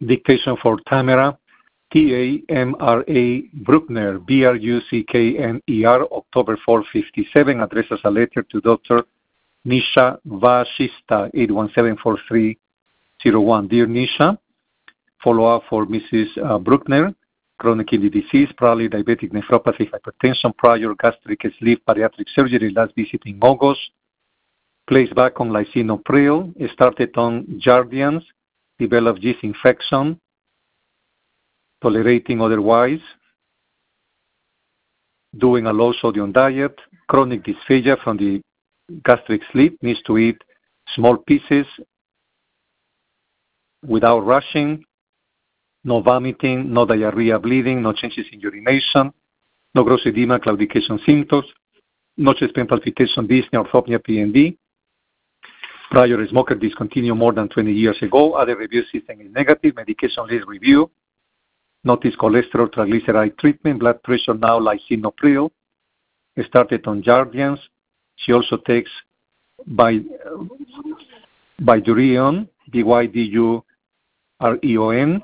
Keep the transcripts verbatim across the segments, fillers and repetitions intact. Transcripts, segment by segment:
Dictation for Tamara, T A M R A Bruckner, B R U C K N E R, October fourth, fifty-seven, addresses a letter to Doctor Nisha Vashista, eight one seven four three zero one. Dear Nisha, follow-up for Missus Uh, Bruckner, chronic kidney disease, probably diabetic nephropathy, hypertension, prior gastric sleeve bariatric surgery, last visit in August, placed back on lisinopril, started on Jardiance, developed yeast infection, tolerating otherwise, doing a low sodium diet, chronic dysphagia from the gastric sleeve, needs to eat small pieces without rushing, no vomiting, no diarrhea, bleeding, no changes in urination, no gross edema, claudication symptoms, no chest pain, palpitation, dyspnea, orthopnea, P N D. Prior smoker discontinued more than twenty years ago. Other review system is negative. Medication list review. Notice cholesterol, triglyceride treatment. Blood pressure now lisinopril. Started on Jardiance. She also takes by, Bydureon, B Y D U R E O N.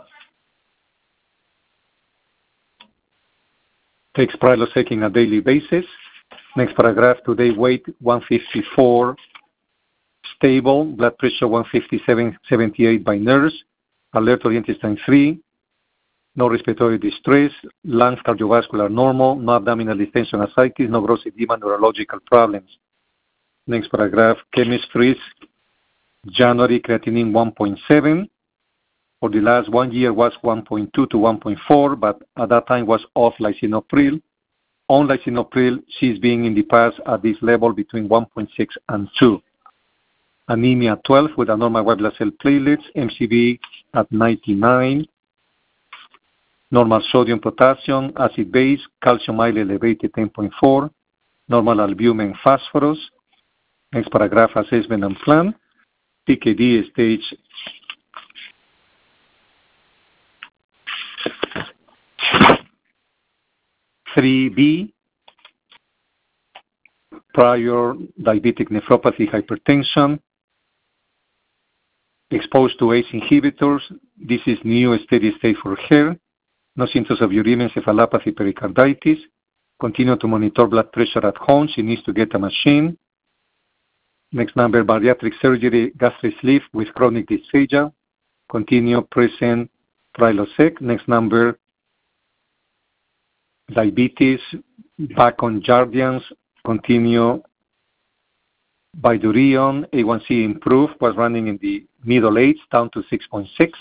Takes Prilosec on a daily basis. Next paragraph, today weight one fifty-four, stable, blood pressure one fifty-seven seventy-eight by nurse, alert or intestine free, no respiratory distress, lungs cardiovascular normal, no abdominal distension ascites, no gross edema, neurological problems. Next paragraph, chemistries, January creatinine one point seven, for the last one year was one point two to one point four, but at that time was off lisinopril. On lisinopril, she's been in the past at this level between one point six and two. Anemia twelve with a normal white blood cell platelets, M C V at ninety-nine. Normal sodium, potassium, acid base, calcium highly elevated ten point four. Normal albumin, phosphorus. Next paragraph, assessment and plan. P K D stage three B, prior diabetic nephropathy, hypertension, exposed to A C E inhibitors. This is new steady state for her. No symptoms of uremia, encephalopathy, pericarditis. Continue to monitor blood pressure at home. She needs to get a machine. Next number, bariatric surgery, gastric sleeve with chronic dysphagia. Continue present Prilosec. Next number, diabetes, back on Jardiance, continue Bydureon, A one C improved, was running in the middle eights, down to six point six.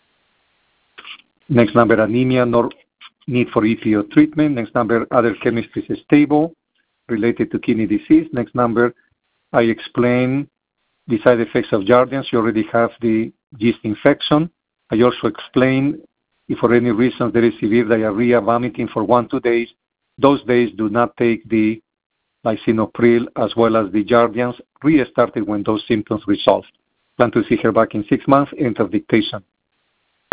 Next number, anemia, no need for E P O treatment. Next number, other chemistries is stable, related to kidney disease. Next number, I explain the side effects of Jardiance. You already have the yeast infection. I also explain if for any reason there is severe diarrhea, vomiting for one, two days, those days do not take the lisinopril as well as the Jardiance. Restart it when those symptoms resolve. Plan to see her back in six months. End of dictation.